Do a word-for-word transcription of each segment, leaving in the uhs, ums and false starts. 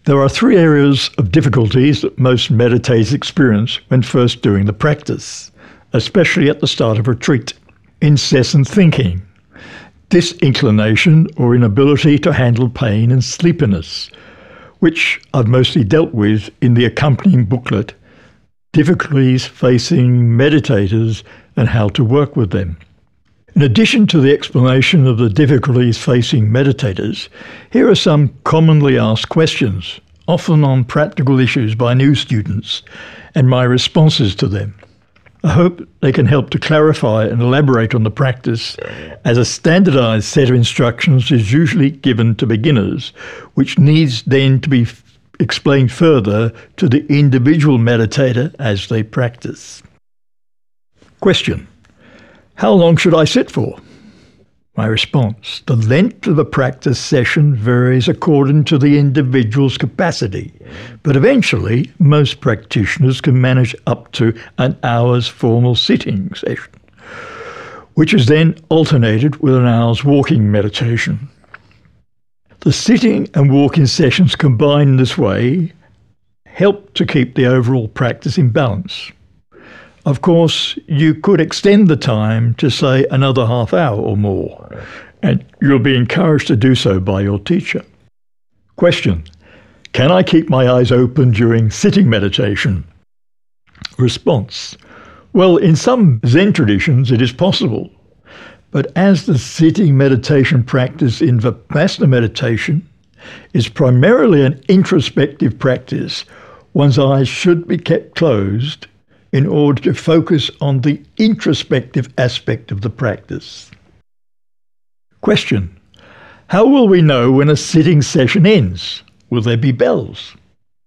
There are three areas of difficulties that most meditators experience when first doing the practice, especially at the start of retreat. Incessant thinking, disinclination or inability to handle pain and sleepiness, which I've mostly dealt with in the accompanying booklet, Difficulties Facing Meditators and How to Work with Them. In addition to the explanation of the difficulties facing meditators, here are some commonly asked questions, often on practical issues by new students, and my responses to them. I hope they can help to clarify and elaborate on the practice, as a standardized set of instructions is usually given to beginners, which needs then to be f- explained further to the individual meditator as they practice. Question: how long should I sit for? My response: the length of a practice session varies according to the individual's capacity, but eventually most practitioners can manage up to an hour's formal sitting session, which is then alternated with an hour's walking meditation. The sitting and walking sessions combined in this way help to keep the overall practice in balance. Of course, you could extend the time to, say, another half hour or more, and you'll be encouraged to do so by your teacher. Question: can I keep my eyes open during sitting meditation? Response: well, in some Zen traditions it is possible, but as the sitting meditation practice in Vipassana meditation is primarily an introspective practice, one's eyes should be kept closed in order to focus on the introspective aspect of the practice. Question: how will we know when a sitting session ends? Will there be bells?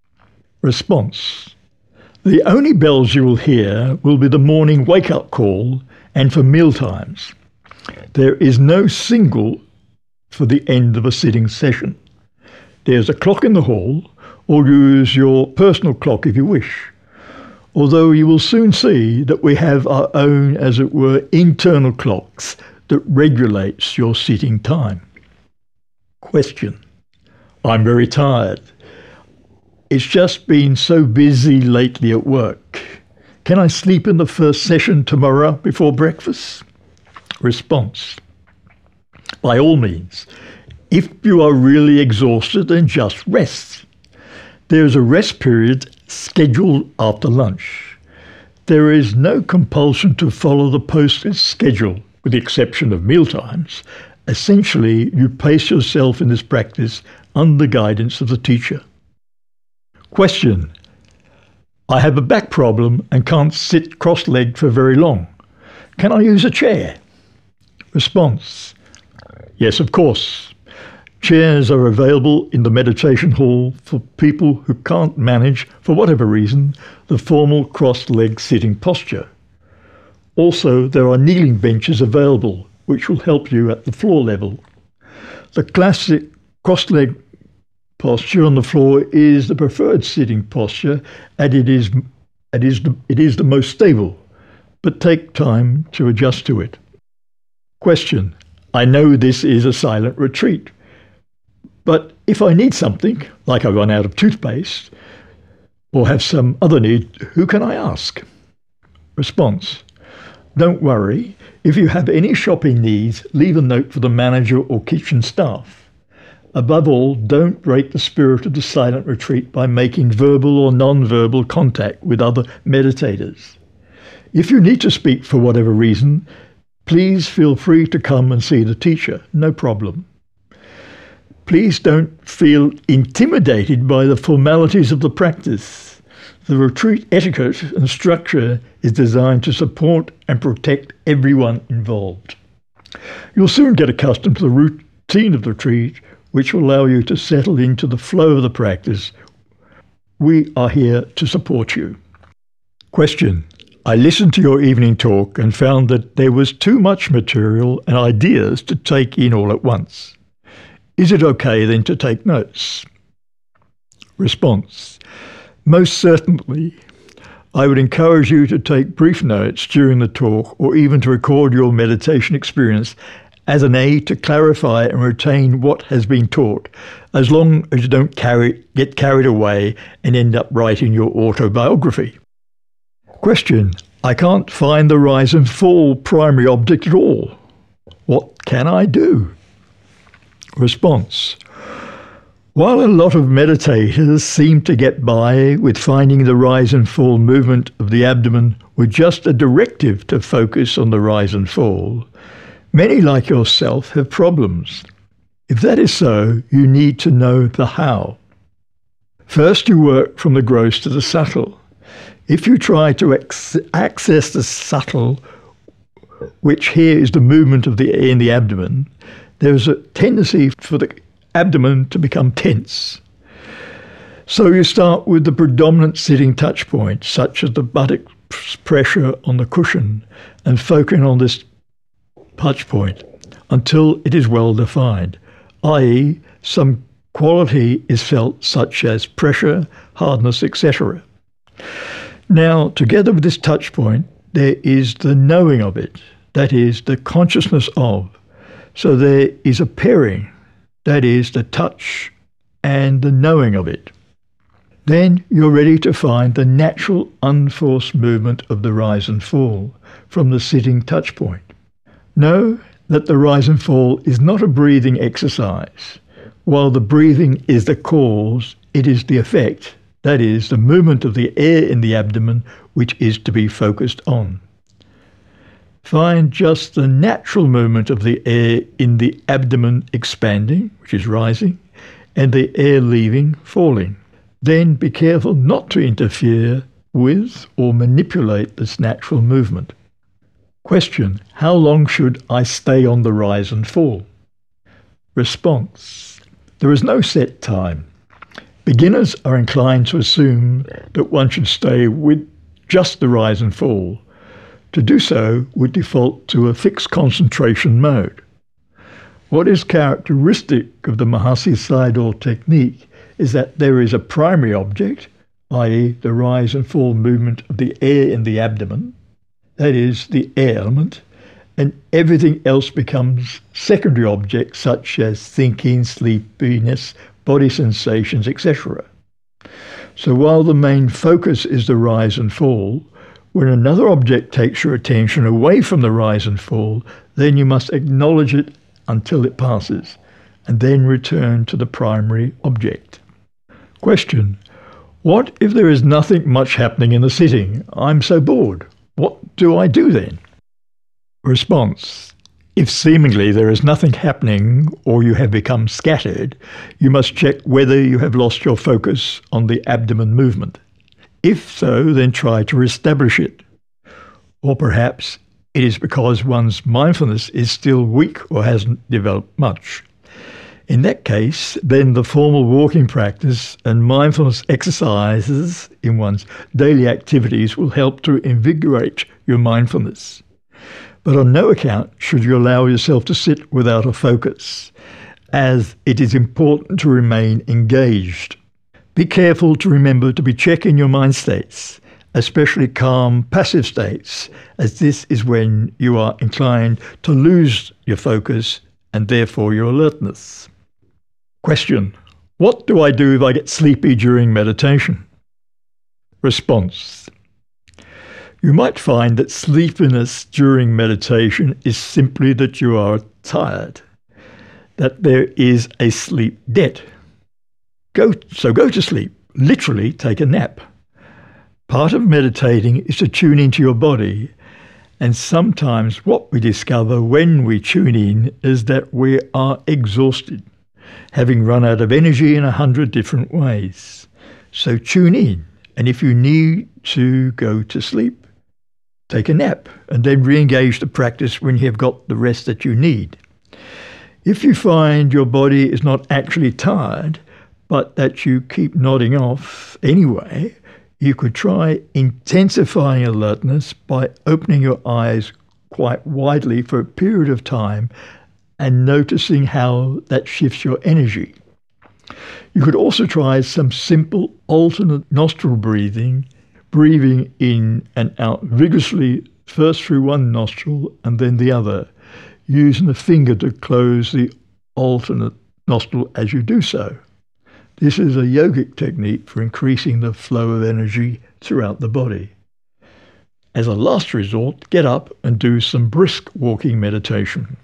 Response: the only bells you will hear will be the morning wake-up call and for meal times. There is no signal for the end of a sitting session. There's a clock in the hall, or use your personal clock if you wish, although you will soon see that we have our own, as it were, internal clocks that regulates your sitting time. Question: I'm very tired. It's just been so busy lately at work. Can I sleep in the first session tomorrow before breakfast? Response: by all means. If you are really exhausted, then just rest. There is a rest period scheduled after lunch. There is no compulsion to follow the posted schedule, with the exception of mealtimes. Essentially, you pace yourself in this practice under guidance of the teacher. Question: I have a back problem and can't sit cross-legged for very long. Can I use a chair? Response: yes, of course. Chairs are available in the meditation hall for people who can't manage, for whatever reason, the formal cross-leg sitting posture. Also, there are kneeling benches available, which will help you at the floor level. The classic cross-leg posture on the floor is the preferred sitting posture, and it is, it is, the, it is the most stable, but take time to adjust to it. Question: I know this is a silent retreat, but if I need something, like I run out of toothpaste, or have some other need, who can I ask? Response: don't worry. If you have any shopping needs, leave a note for the manager or kitchen staff. Above all, don't break the spirit of the silent retreat by making verbal or non-verbal contact with other meditators. If you need to speak for whatever reason, please feel free to come and see the teacher, no problem. Please don't feel intimidated by the formalities of the practice. The retreat etiquette and structure is designed to support and protect everyone involved. You'll soon get accustomed to the routine of the retreat, which will allow you to settle into the flow of the practice. We are here to support you. Question: I listened to your evening talk and found that there was too much material and ideas to take in all at once. Is it okay then to take notes? Response: most certainly. I would encourage you to take brief notes during the talk, or even to record your meditation experience as an aid to clarify and retain what has been taught, as long as you don't carry, get carried away and end up writing your autobiography. Question: I can't find the rise and fall primary object at all. What can I do? Response: while a lot of meditators seem to get by with finding the rise and fall movement of the abdomen with just a directive to focus on the rise and fall, many like yourself have problems. If that is so, you need to know the how. First, you work from the gross to the subtle. If you try to ex- access the subtle, which here is the movement of the air in the abdomen, there is a tendency for the abdomen to become tense. So you start with the predominant sitting touch point, such as the buttock pressure on the cushion, and focus on this touch point until it is well defined, that is some quality is felt such as pressure, hardness, et cetera. Now, together with this touch point, there is the knowing of it, that is, the consciousness of. So there is a pairing, that is, the touch and the knowing of it. Then you're ready to find the natural unforced movement of the rise and fall from the sitting touch point. Know that the rise and fall is not a breathing exercise. While the breathing is the cause, it is the effect, that is, the movement of the air in the abdomen, which is to be focused on. Find just the natural movement of the air in the abdomen expanding, which is rising, and the air leaving, falling. Then be careful not to interfere with or manipulate this natural movement. Question: how long should I stay on the rise and fall? Response: there is no set time. Beginners are inclined to assume that one should stay with just the rise and fall. To do so would default to a fixed concentration mode. What is characteristic of the Mahasi Sayadaw technique is that there is a primary object, that is the rise and fall movement of the air in the abdomen, that is the air element, and everything else becomes secondary objects such as thinking, sleepiness, body sensations, et cetera. So while the main focus is the rise and fall, when another object takes your attention away from the rise and fall, then you must acknowledge it until it passes, and then return to the primary object. Question: what if there is nothing much happening in the sitting? I'm so bored. What do I do then? Response: if seemingly there is nothing happening or you have become scattered, you must check whether you have lost your focus on the abdomen movement. If so, then try to reestablish it. Or perhaps it is because one's mindfulness is still weak or hasn't developed much. In that case, then the formal walking practice and mindfulness exercises in one's daily activities will help to invigorate your mindfulness. But on no account should you allow yourself to sit without a focus, as it is important to remain engaged. Be careful to remember to be checking your mind states, especially calm, passive states, as this is when you are inclined to lose your focus and therefore your alertness. Question: what do I do if I get sleepy during meditation? Response: you might find that sleepiness during meditation is simply that you are tired, that there is a sleep debt. Go, so go to sleep, literally take a nap. Part of meditating is to tune into your body, and sometimes what we discover when we tune in is that we are exhausted, having run out of energy in a hundred different ways. So tune in, and if you need to go to sleep, take a nap, and then re-engage the practice when you have got the rest that you need. If you find your body is not actually tired, but that you keep nodding off anyway, you could try intensifying alertness by opening your eyes quite widely for a period of time and noticing how that shifts your energy. You could also try some simple alternate nostril breathing, breathing in and out vigorously, first through one nostril and then the other, using the finger to close the alternate nostril as you do so. This is a yogic technique for increasing the flow of energy throughout the body. As a last resort, get up and do some brisk walking meditation.